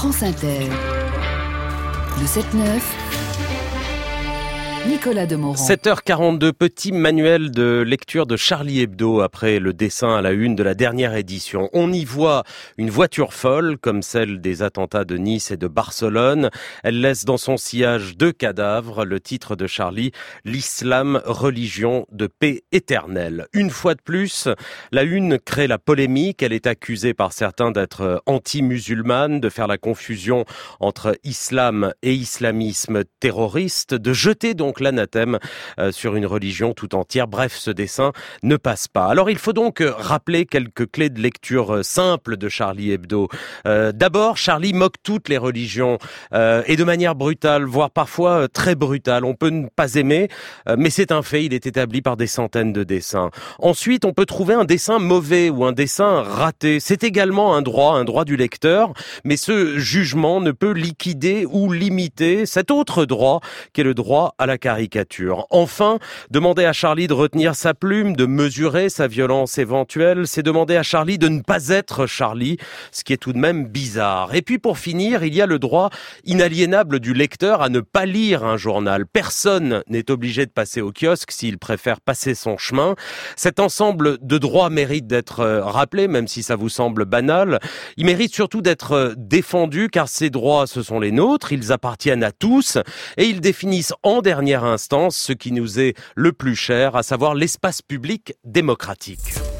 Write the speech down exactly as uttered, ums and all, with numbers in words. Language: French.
France Inter. Le sept neuf, Nicolas Demorand. sept heures quarante-deux, petit manuel de lecture de Charlie Hebdo après le dessin à la une de la dernière édition. On y voit une voiture folle, comme celle des attentats de Nice et de Barcelone. Elle laisse dans son sillage deux cadavres. Le titre de Charlie, l'islam, religion de paix éternelle. Une fois de plus, la une crée la polémique. Elle est accusée par certains d'être anti-musulmane, de faire la confusion entre islam et islamisme terroriste, de jeter donc l'anathème euh, sur une religion tout entière. Bref, ce dessin ne passe pas. Alors il faut donc euh, rappeler quelques clés de lecture euh, simples de Charlie Hebdo. Euh, d'abord, Charlie moque toutes les religions euh, et de manière brutale, voire parfois euh, très brutale. On peut ne pas aimer, euh, mais c'est un fait, il est établi par des centaines de dessins. Ensuite, on peut trouver un dessin mauvais ou un dessin raté. C'est également un droit, un droit du lecteur, mais ce jugement ne peut liquider ou limiter cet autre droit qui est le droit à la caricature. Enfin, demander à Charlie de retenir sa plume, de mesurer sa violence éventuelle, c'est demander à Charlie de ne pas être Charlie, ce qui est tout de même bizarre. Et puis pour finir, il y a le droit inaliénable du lecteur à ne pas lire un journal. Personne n'est obligé de passer au kiosque s'il préfère passer son chemin. Cet ensemble de droits mérite d'être rappelé, même si ça vous semble banal. Il mérite surtout d'être défendu, car ces droits, ce sont les nôtres, ils appartiennent à tous, et ils définissent en dernière instance ce qui nous est le plus cher, à savoir l'espace public démocratique.